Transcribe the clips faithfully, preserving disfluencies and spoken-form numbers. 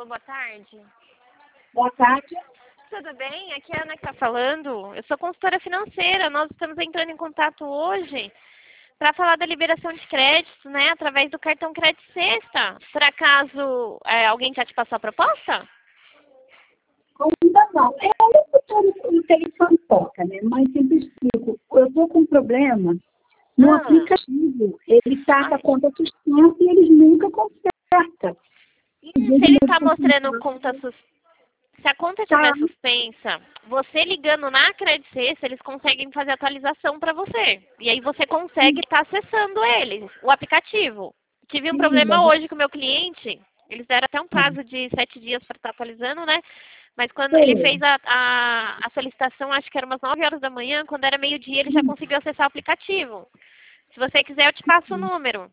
Alô, boa tarde. Boa tarde. Tudo bem? Aqui é a Ana que está falando. Eu sou consultora financeira. Nós estamos entrando em contato hoje para falar da liberação de créditos, né, através do cartão Crédito Sexta. Por acaso, é, alguém já te passou a proposta? Ainda não. É um telefone toca, né? Mas sempre explico. Eu estou com um problema no Ah. aplicativo. Ele está com a Ai. conta suspensa e eles nunca consertam. E se ele está mostrando conta suspensa? Se a conta estiver Tá. suspensa, você ligando na Crédito Sexta, eles conseguem fazer atualização para você. E aí você consegue estar acessando eles, o aplicativo. Tive um Sim, problema mas- hoje com o meu cliente. Eles deram até um prazo de sete dias para estar atualizando, né? Mas quando Sim. ele fez a, a, a solicitação, acho que era umas nove horas da manhã, quando era meio-dia, ele já conseguiu acessar o aplicativo. Se você quiser, eu te passo o número.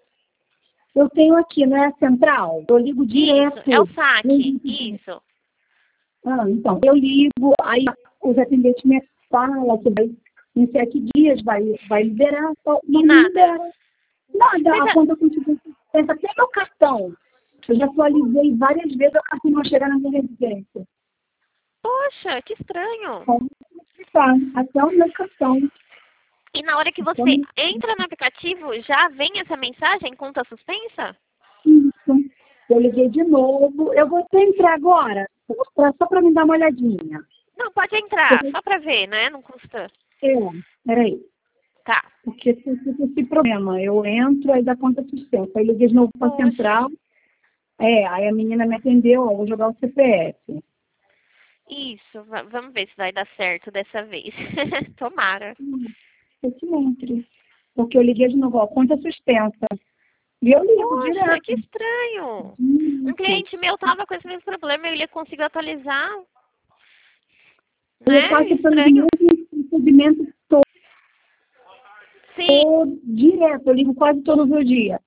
Eu tenho aqui, não é a central? Eu ligo direto. Isso, é o saque. Isso. Ah, então, eu ligo, aí os atendentes me falam que vai, em sete dias vai, vai liberar, só não E nada. libera. Nada, Mas a a- conta continua suspensa, até meu cartão. Eu já atualizei várias vezes, o cartão não chega na minha residência. Poxa, que estranho. Como tá, até o meu cartão. E na hora que você Então, entra no aplicativo, já vem essa mensagem, conta suspensa? isso. Eu liguei de novo. Eu vou até entrar agora, pra- só para me dar uma olhadinha. Não, pode entrar, só pra ver, né? Não custa. É, peraí. Tá. Porque tem esse problema. Eu entro, aí dá conta suspensa. Aí liguei de novo para a Poxa. central. É, aí a menina me atendeu, ó, vou jogar o C P F. Isso, va- vamos ver se vai dar certo dessa vez. Tomara. Hum, eu que entre. Porque eu liguei de novo, ó, conta suspensa. E eu ligo Poxa, que direto. estranho. Um Isso. cliente meu tava com esse mesmo problema e ele conseguiu atualizar. Eu Né? passo pelo Estranho. mesmo procedimento todo Sim. direto. Eu ligo quase todos os dias.